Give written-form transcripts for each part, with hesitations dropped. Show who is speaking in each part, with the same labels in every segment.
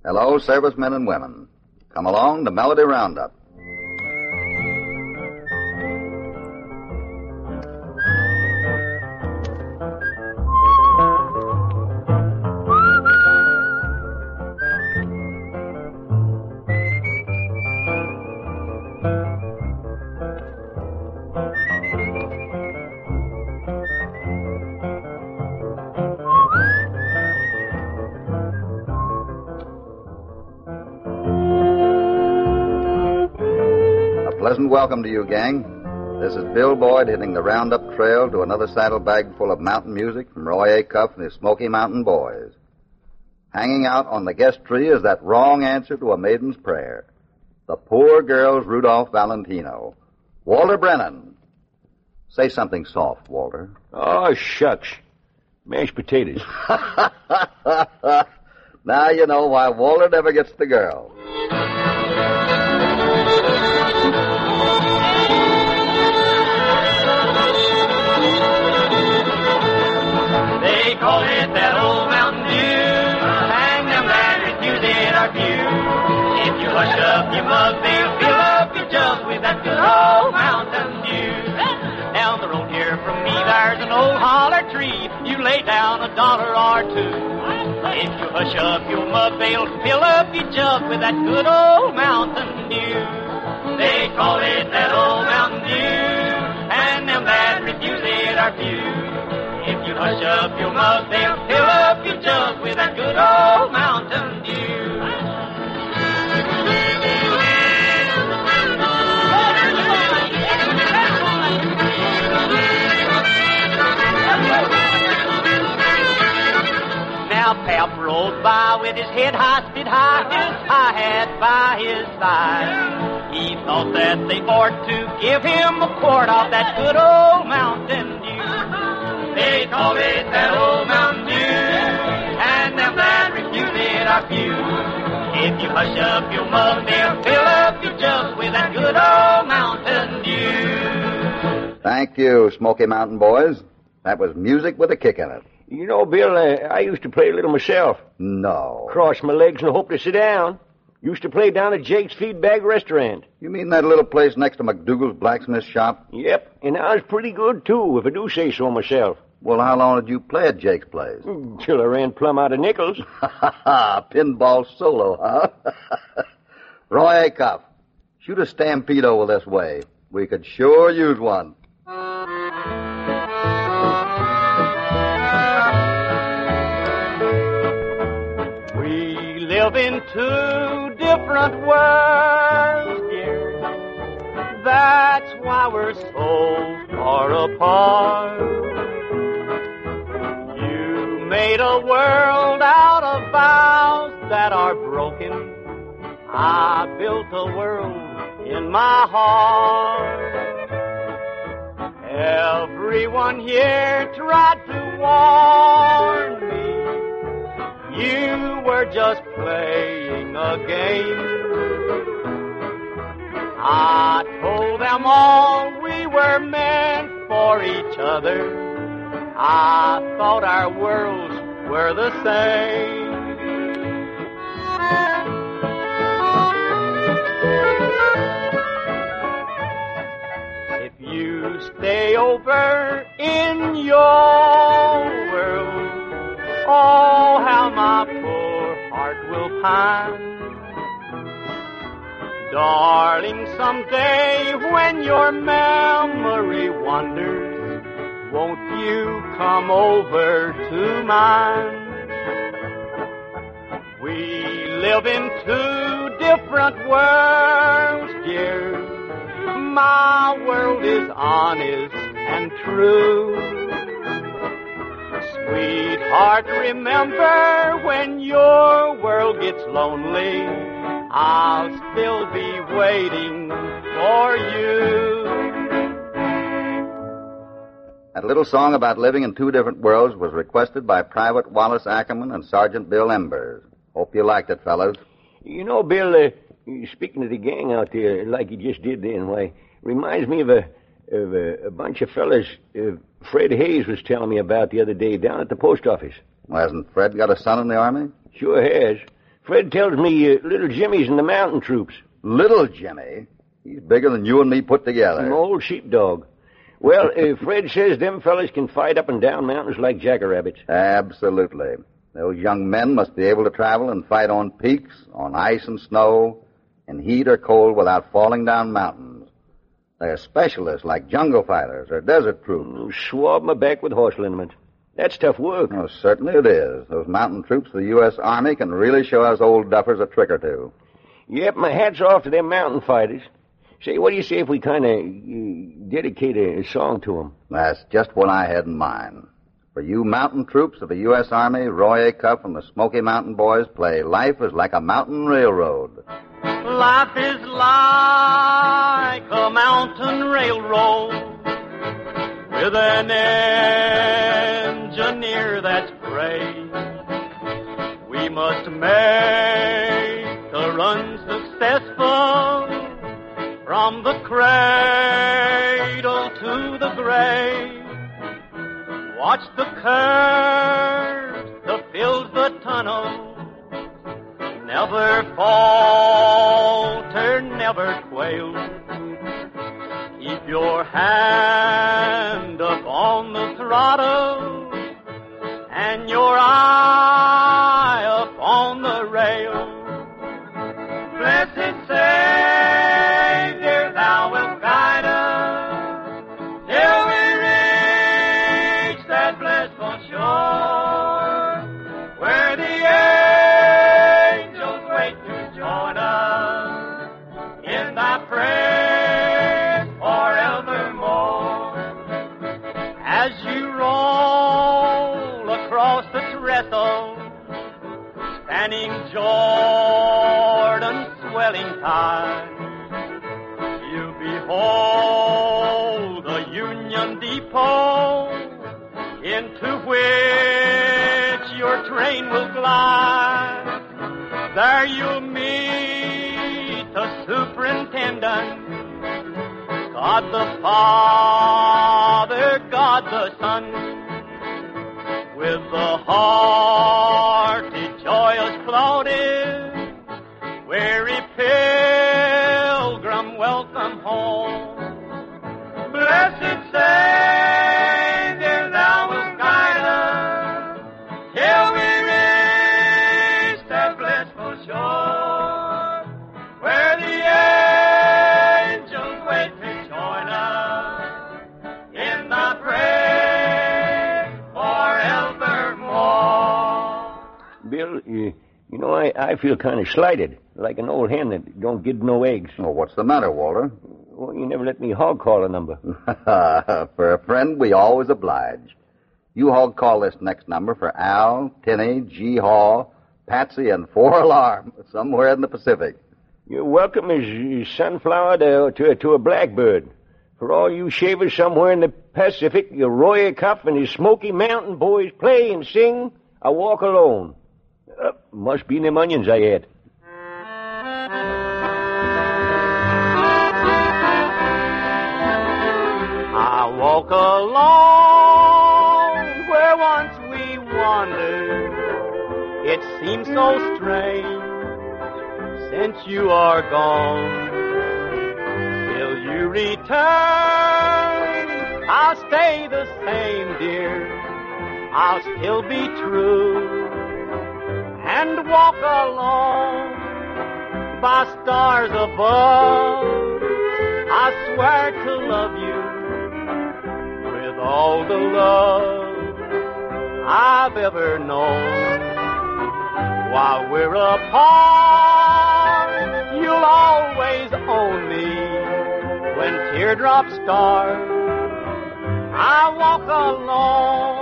Speaker 1: Hello, servicemen and women. Come along to Melody Roundup. Pleasant welcome to you, gang. This is Bill Boyd hitting the Roundup Trail to another saddlebag full of mountain music from Roy Acuff and his Smoky Mountain Boys. Hanging out on the guest tree is that wrong answer to a maiden's prayer. The poor girl's Rudolph Valentino. Walter Brennan. Say something soft, Walter.
Speaker 2: Oh, shucks. Mashed potatoes.
Speaker 1: Now you know why Walter never gets the girl.
Speaker 3: They call it that old Mountain Dew, and them that refuse it are few. If you hush up your mug, they'll fill up your jug with that good old Mountain Dew. Down the road here from me, there's an old holler tree. You lay down $1 or two. If you hush up your mug, they'll fill up your jug with that good old Mountain Dew. They call it that old Mountain Dew, and them that refuse it are few. If you hush up your mug, they'll fill up your jug with that good old Mountain Dew. Now Pap rode by with his head hoisted high, his high hat by his side. He thought that they ought to give him a quart of that good old Mountain Dew. They call it that old Mountain Dew, and them that refuse it are few. If you hush up your mug, they'll fill up your jug with that good old Mountain Dew.
Speaker 1: Thank you, Smoky Mountain Boys. That was music with a kick in it.
Speaker 2: You know, Bill, I used to play a little myself.
Speaker 1: No.
Speaker 2: Cross my legs and hope to sit down. Used to play down at Jake's Feedbag Restaurant.
Speaker 1: You mean that little place next to McDougal's blacksmith shop?
Speaker 2: Yep, and I was pretty good, too, if I do say so myself.
Speaker 1: Well, how long did you play at Jake's place?
Speaker 2: Till I ran plumb out of nickels.
Speaker 1: Pinball solo, huh? Roy Acuff, shoot a stampede over this way. We could sure use one.
Speaker 3: We live in two different worlds, dear. That's why we're so far apart. Made a world out of vows that are broken. I built a world in my heart. Everyone here tried to warn me. You were just playing a game. I told them all we were meant for each other. I thought our worlds were the same. If you stay over in your world, oh, how my poor heart will pine. Darling, someday when your memory wanders, won't you come over to mine? We live in two different worlds, dear. My world is honest and true. Sweetheart, remember when your world gets lonely, I'll still be waiting for you.
Speaker 1: That little song about living in two different worlds was requested by Private Wallace Ackerman and Sergeant Bill Embers. Hope you liked it, fellas.
Speaker 2: You know, Bill, speaking of the gang out there, like you just did then, why, reminds me of a bunch of fellas Fred Hayes was telling me about the other day down at the post office.
Speaker 1: Well, hasn't Fred got a son in the Army?
Speaker 2: Sure has. Fred tells me little Jimmy's in the mountain troops.
Speaker 1: Little Jimmy? He's bigger than you and me put together.
Speaker 2: An old sheepdog. Well, Fred says them fellas can fight up and down mountains like jackrabbits.
Speaker 1: Absolutely. Those young men must be able to travel and fight on peaks, on ice and snow, in heat or cold without falling down mountains. They're specialists like jungle fighters or desert troops.
Speaker 2: Swab my back with horse liniment. That's tough work.
Speaker 1: Oh, certainly it is. Those mountain troops of the U.S. Army can really show us old duffers a trick or two.
Speaker 2: Yep, my hat's off to them mountain fighters. Say, what do you say if we kind of dedicate a song to them?
Speaker 1: That's just what I had in mind. For you mountain troops of the U.S. Army, Roy Acuff and the Smoky Mountain Boys play Life is Like a Mountain Railroad.
Speaker 3: Life is like a mountain railroad with an engineer that's brave. We must make the run successful from the cradle to the grave. Watch the curves, the fields, the tunnels. Never falter, never quail. Keep your hand up on the throttle and your eye up on the rail. Blessed Savior, thou wilt guide us till we reach that blissful shore where the angels wait to join us in thy praise forevermore. As you roll across the trestle, spanning Jordan's swelling tide, you behold the Union Depot into which your train will glide. There you'll meet the superintendent, God the Father, God the Son, with the hearty, joyous Claudius, weary pilgrim, welcome home. Blessed Savior, thou wilt guide us till we reach that blissful shore where the angels wait to join us in the praise forevermore.
Speaker 2: Bill, you know, I feel kind of slighted, like an old hen that don't get no eggs.
Speaker 1: Oh, what's the matter, Walter?
Speaker 2: Well, you never let me hog call a number.
Speaker 1: For a friend, we always oblige. You hog call this next number for Al, Tinny, G. Haw, Patsy, and 4 Alarm, somewhere in the Pacific.
Speaker 2: You're welcome as sunflower to a blackbird. For all you shavers somewhere in the Pacific, your Roy Acuff and his Smoky Mountain Boys play and sing I Walk Alone. Must be them onions I ate.
Speaker 3: I walk alone where once we wandered. It seems so strange since you are gone. Till you return, I'll stay the same, dear. I'll still be true and walk alone by stars above. I swear to love you with all the love I've ever known. While we're apart, you'll always own me. When teardrops start, I walk alone.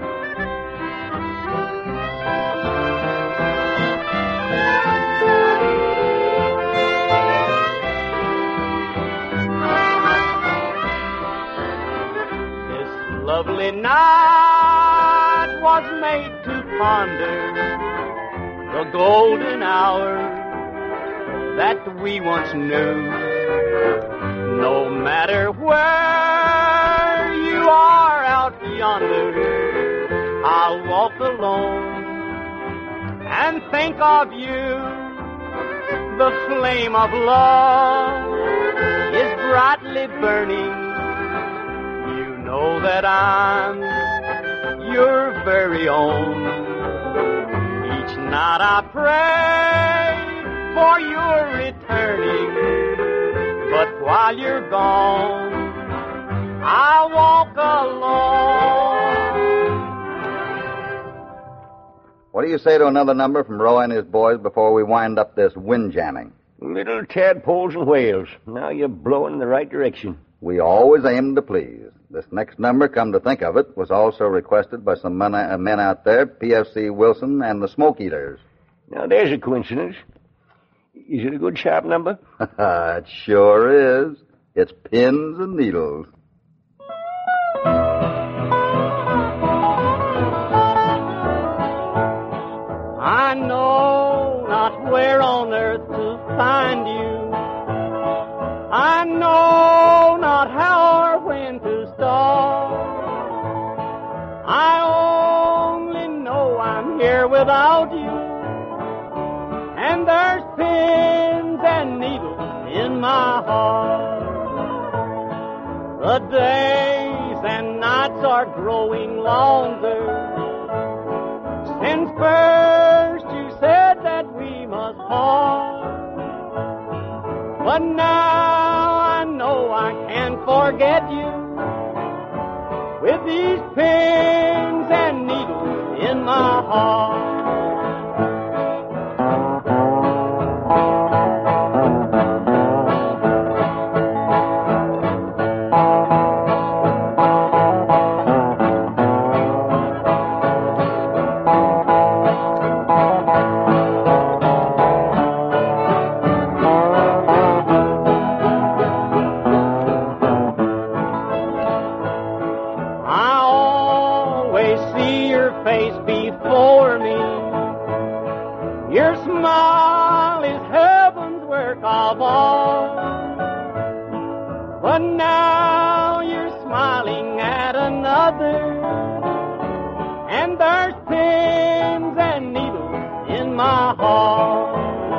Speaker 3: Lovely night was made to ponder the golden hour that we once knew. No matter where you are out yonder, I'll walk alone and and think of you. The flame of love is brightly burning. You know that I'm your very own. Each night I pray for your returning, but while you're gone, I walk alone.
Speaker 1: What do you say to another number from Roy and his boys before we wind up this windjamming?
Speaker 2: Little tadpoles and whales. Now you're blowing in the right direction.
Speaker 1: We always aim to please. This next number, come to think of it, was also requested by some men out there, PFC Wilson and the Smoke Eaters.
Speaker 2: Now there's a coincidence. Is it a good sharp number?
Speaker 1: It sure is. It's pins and needles.
Speaker 3: I know not where on earth to find you. I know not how or when to start. I only know I'm here without you, and there's pins and needles in my heart. The days and nights are growing longer. Since first you said that we must part, but now I know I can't forget you. With these pins and needles in my heart. Your smile is heaven's work of art, but now you're smiling at another, and there's pins and needles in my heart.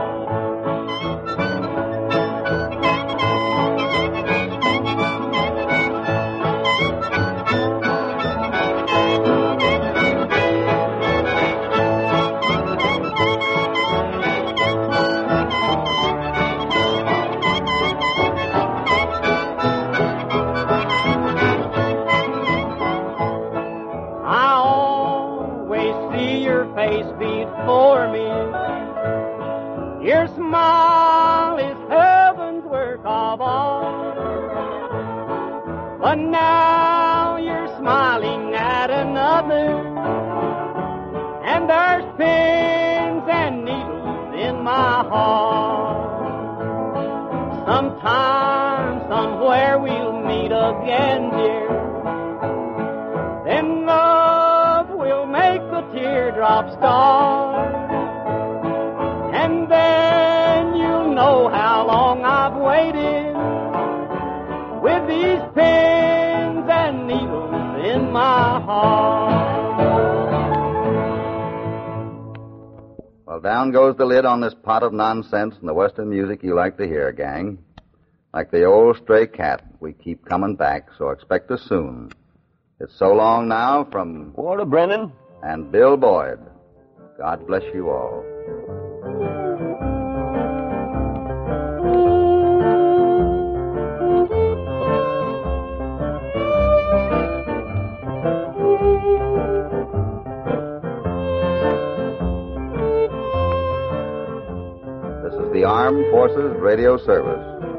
Speaker 3: Before me, your smile is heaven's work of art, but now you're smiling at another, and there's pins and needles in my heart. Sometime, somewhere we'll meet again, dear, then love will make the teardrops start, and then you'll know how long I've waited with these pins and needles in my heart.
Speaker 1: Well, down goes the lid on this pot of nonsense and the Western music you like to hear, gang. Like the old stray cat, we keep coming back, so expect us soon. It's so long now from
Speaker 2: Walter Brennan
Speaker 1: and Bill Boyd. God bless you all. This is the Armed Forces Radio Service.